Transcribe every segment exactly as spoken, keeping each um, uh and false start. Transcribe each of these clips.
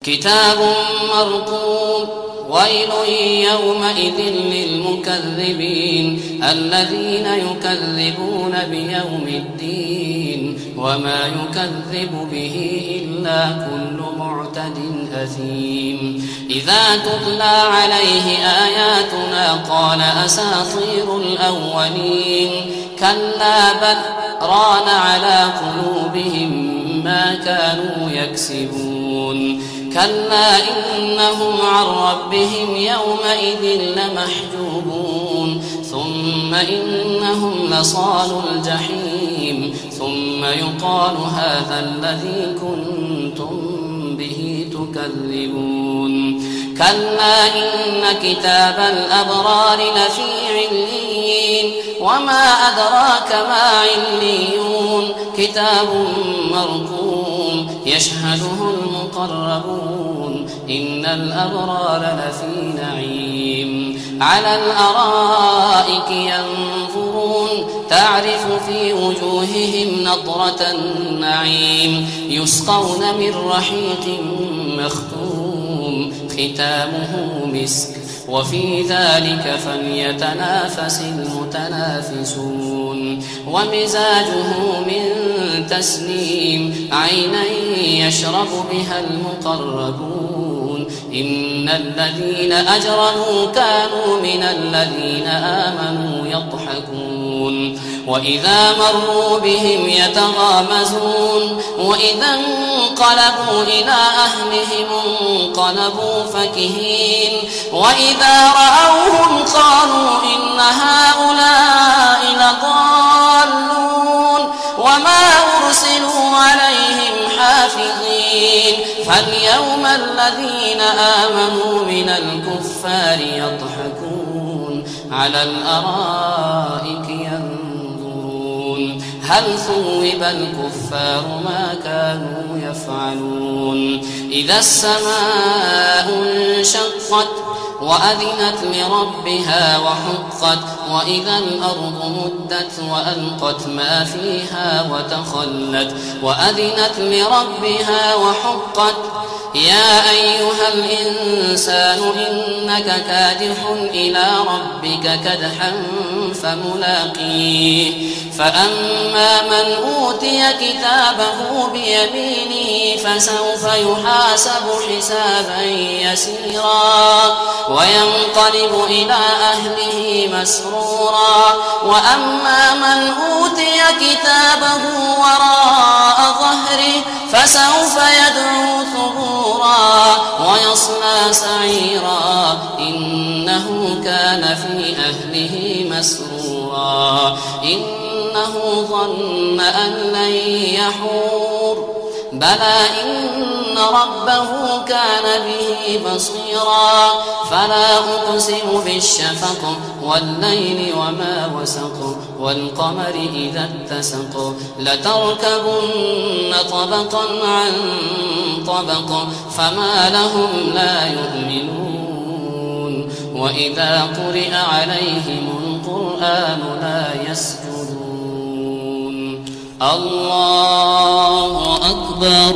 كتاب مرقوم ويل يومئذ للمكذبين الذين يكذبون بيوم الدين وما يكذب به إلا كل معتد أثيم إذا تتلى عليه آياتنا قال أساطير الأولين كلا بل ران على قلوبهم ما كانوا يكسبون كلا إنهم عن ربهم يومئذ لمحجوبون ثم إنهم لصالوا الجحيم ثم يقال هذا الذي كنتم به تكذبون كلا إن كتاب الأبرار لفي عليين وما أدراك ما عليون كتاب مرقوم يشهده المقربون إن الأبرار لفي نعيم على الأرائك ينظرون تعرف في وجوههم نضرة النعيم يسقون من رحيق مختوم ختامه مسك وفي ذلك فليتنافس المتنافسون ومزاجه من تسنيم عينا يشرب بها المقربون إن الذين أجرموا كانوا من الذين آمنوا يضحكون وإذا مروا بهم يتغامزون وإذا انقلبوا إلى أهلهم انقلبوا فكهين وإذا رأوهم قالوا إن هؤلاء لضالون وما أرسلوا عليهم حافظين فاليوم الذين آمنوا من الكفار يضحكون على الأرائك ينظرون هل ثوب الكفار ما كانوا يفعلون إذا السماء انشقت وأذنت لربها وحقت وإذا الأرض مدت وألقت ما فيها وتخلت وأذنت لربها وحقت يا أيها الإنسان إنك كادح إلى ربك كدحا فملاقيه فأما من أوتي كتابه بيمينه فسوف يحاسب حسابا يسيرا وينقلب إلى أهله مسرورا وأما من أوتي كتابه وراء ظهره فسوف يدعو ثبورا ويصلى سعيرا إنه كان في أهله مسرورا إنه ظن أن لن يحور بلى إن ربه كان به بصيرا فلا أقسم بالشفق والليل وما وسق والقمر إذا اتسق لتركبن طبقا عن طبق فما لهم لا يؤمنون وإذا قرئ عليهم القرآن لا يسجدون الله أكبر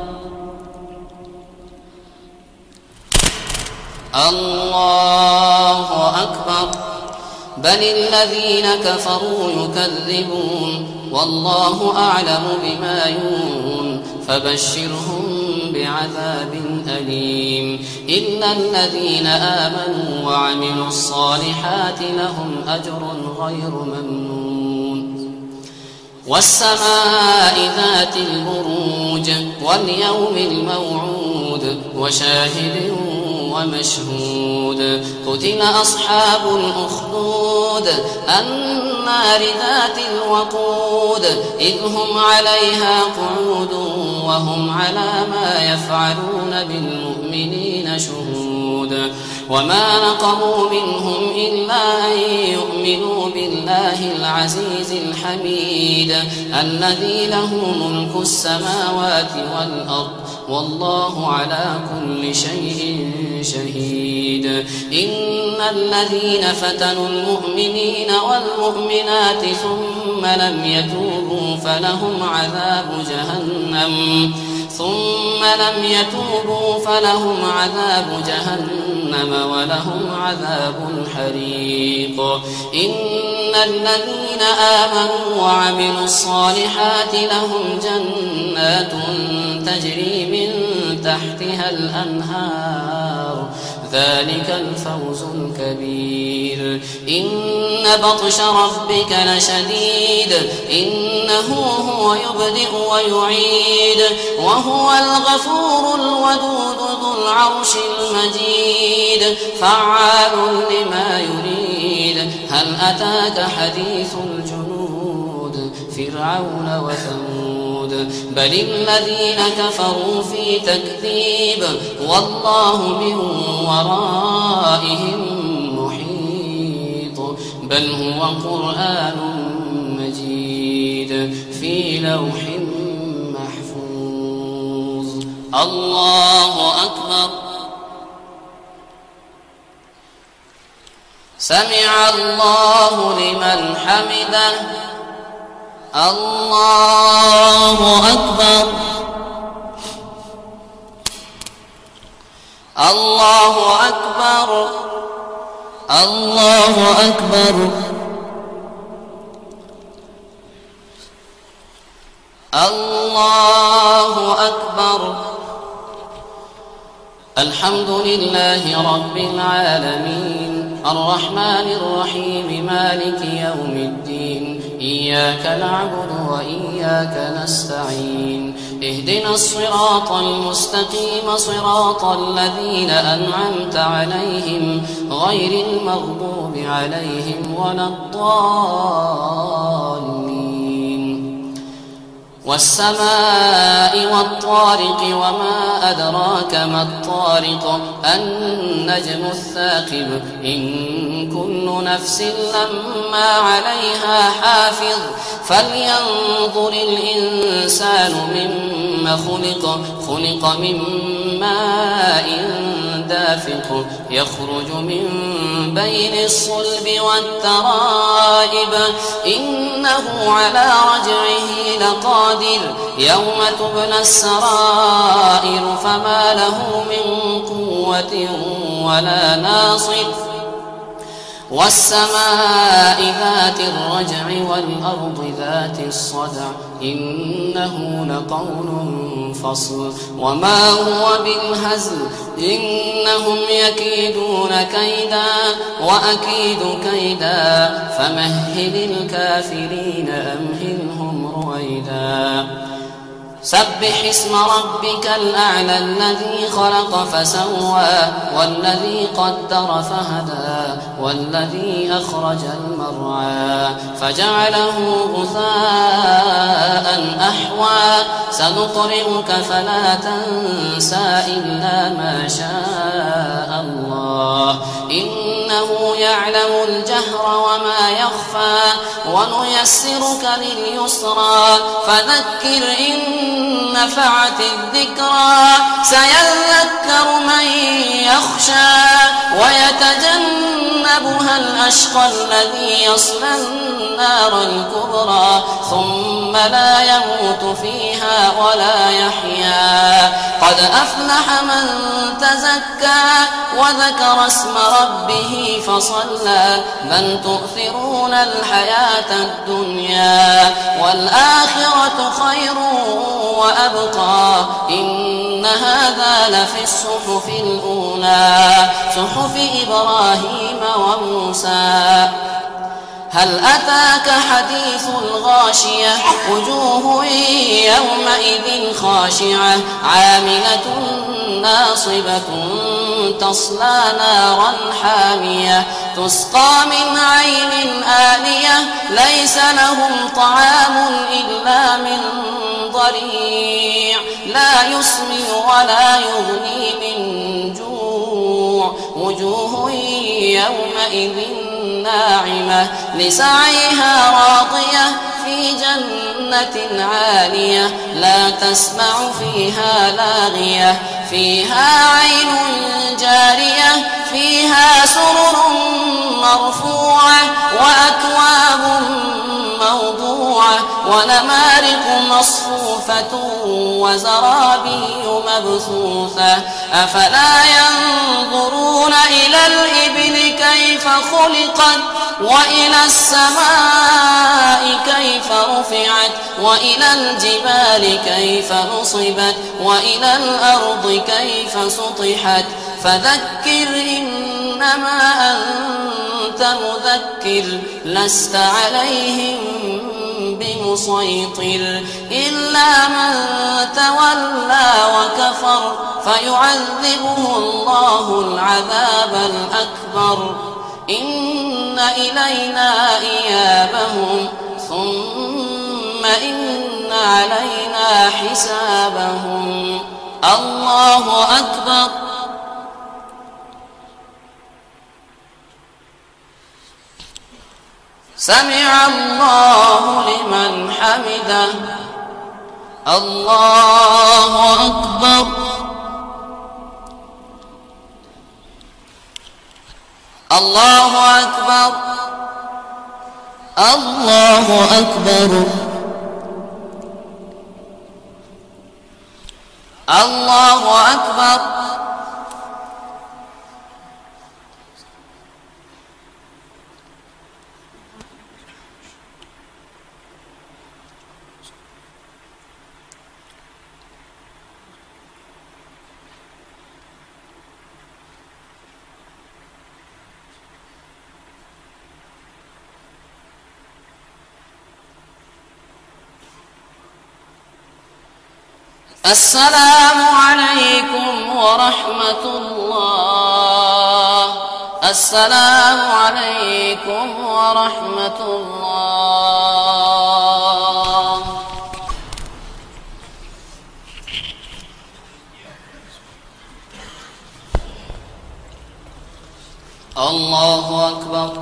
الله أكبر بل الذين كفروا يكذبون والله أعلم بما يوعون فبشرهم بعذاب أليم إلا الذين آمنوا وعملوا الصالحات لهم أجر غير ممنون والسماء ذات البروج واليوم الموعود وشاهد ومشهود قتل أصحاب الأخدود النار ذات الوقود إذ هم عليها قعود وهم على ما يفعلون بالمؤمنين شهود وما نقموا منهم إلا أن يؤمنوا بالله العزيز الحميد الذي له ملك السماوات والأرض والله على كل شيء شهيد إن الذين فتنوا المؤمنين والمؤمنات ثم لم يتوبوا فلهم عذاب جهنم ثم لم يتوبوا فلهم عذاب جهنم ولهم عذاب الحريق. إن الذين آمنوا وعملوا الصالحات لهم جنات تجري من تحتها الأنهار ذلك الفوز الكبير. إن بطش ربك لشديد إنه هو يبدئ ويعيد وهو الغفور الودود ذو العرش المجيد فعال لما يريد. هل أتاك حديث الجنود فرعون وثمود بل الذين كفروا في تكذيب والله من ورائهم محيط بل هو قرآن مجيد في لوح محفوظ. الله أكبر. سمع الله لمن حمده. الله أكبر. الله أكبر. الله أكبر. الله أكبر. الحمد لله رب العالمين الرحمن الرحيم مالك يوم الدين إياك نعبد وإياك نستعين اهدنا الصراط المستقيم صراط الذين أنعمت عليهم غير المغضوب عليهم ولا الضالين. والسماء والطارق وما أدراك ما الطارق النجم الثاقب إن كل نفس لما عليها حافظ فلينظر الإنسان مما خلق خلق من ماء دافق يخرج من بين الصلب والترائب إنه على رجعه لقادر يوم تبلى السرائر فما له من قوة ولا ناصر. والسماء ذات الرجع والأرض ذات الصدع إنه لقول فصل وما هو بالهزل إنهم يكيدون كيدا وأكيد كيدا فمهل الكافرين أمهلهم رويدا. سبح اسم ربك الأعلى الذي خلق فسوى والذي قدر فهدى والذي أخرج المرعى فجعله غثاء أحوى سنقرئك فلا تنسى إلا ما شاء الله إنه يعلم الجهر وما يخفى ونيسرك لليسرى فذكر إن نفعت الذكرى سيذكر من يخشى ويتجنبها الأشقى الذي يصلى النار الكبرى ثم لا يموت فيها ولا يحيا. قد أفلح من تزكى وذكر اسم ربه فصلى بل تؤثرون الحياة الدنيا والآخرة خير وأبقى إن هذا لفي الصحف الأولى صحف إبراهيم وموسى. هل أتاك حديث الغاشية وجوه يومئذ خاشعة عاملة ناصبة تصلى نارا حامية تسقى من عين آنية ليس لهم طعام إلا من ضريع لا يسمن ولا يغني من جوع وجوه يومئذ ناعمة لسعيها راضية في جنة عالية لا تسمع فيها لاغية فيها عين جارية فيها سرر مرفوعة وأكواب موضوعة ونمارق مصفوفة وزرابي مبثوثة أفلا ينظرون إلى الإبل كيف خلقت وإلى السماء كيف رفعت وإلى الجبال كيف نصبت وإلى الأرض كيف سطحت فذكر إنما أنت مذكر لست عليهم بمسيطر إلا من تولى وكفر فيعذبه الله العذاب الأكبر إن إلينا إيابهم ثم إن علينا حسابهم الله أكبر سمع الله لمن حمده الله أكبر الله أكبر الله أكبر الله أكبر السلام عليكم ورحمة الله السلام عليكم ورحمة الله الله أكبر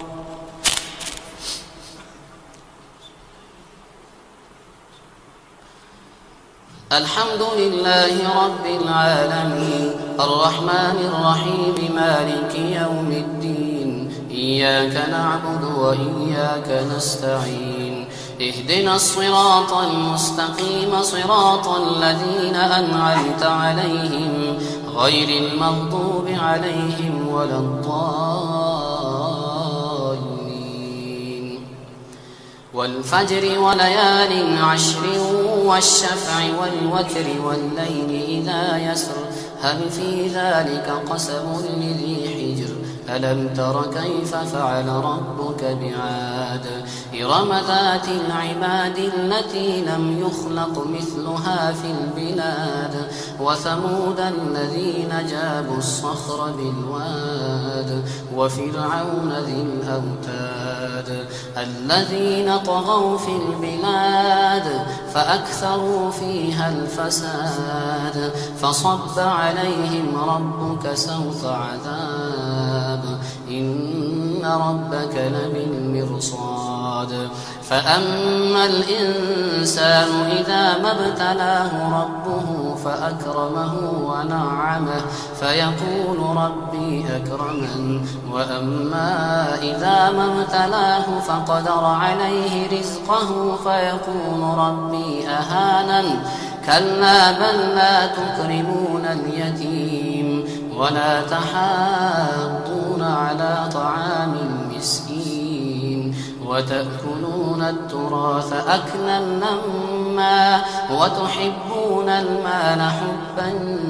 الحمد لله رب العالمين الرحمن الرحيم مالك يوم الدين إياك نعبد وإياك نستعين اهدنا الصراط المستقيم صراط الذين أنعمت عليهم غير المغضوب عليهم ولا الضالين والفجر وليال عشر والشفع والوتر والليل إذا يسر هل في ذلك قسم لذي حجر ألم تر كيف فعل ربك بعاد إرم ذات العماد التي لم يخلق مثلها في البلاد وثمود الذين جابوا الصخر بالواد وفرعون ذي الأوتاد الذين طغوا في البلاد فأكثروا فيها الفساد فصب عليهم ربك سوط عذاب إن ربك لبالمرصاد فأما الإنسان إذا ما ابتلاه ربه فأكرمه ونعمه فيقول ربي أكرمن وأما إذا ما ابتلاه فقدر عليه رزقه فيقول ربي أهانن كلا بل لا تكرمون اليتيم ولا تحاضون على طعام المسكين وتأكلون التراث أكلا لما وتحبون المال حبا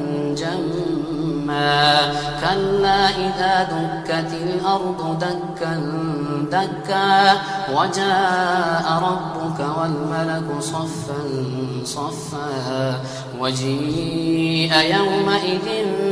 جما كلا إذا دكت الأرض دكا دكا وجاء ربك والملك صفا صفا وجيء يومئذ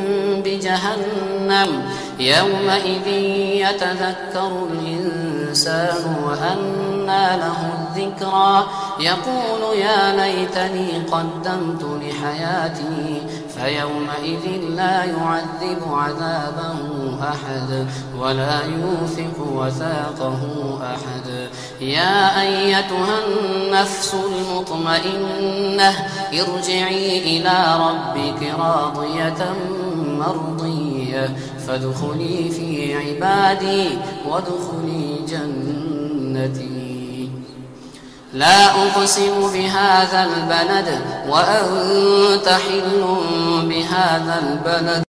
بجهنم يومئذ يتذكر الإنسان وأنى له الذكرى يقول يا ليتني قدمت لحياتي فيومئذ لا يعذب عذابه أحد ولا يوثق وثاقه أحد يا أيتها النفس المطمئنة ارجعي إلى ربك راضية مرضية فادخلي في عبادي وادخلي جنتي لا أقسم بهذا البلد وأنت حل بهذا البلد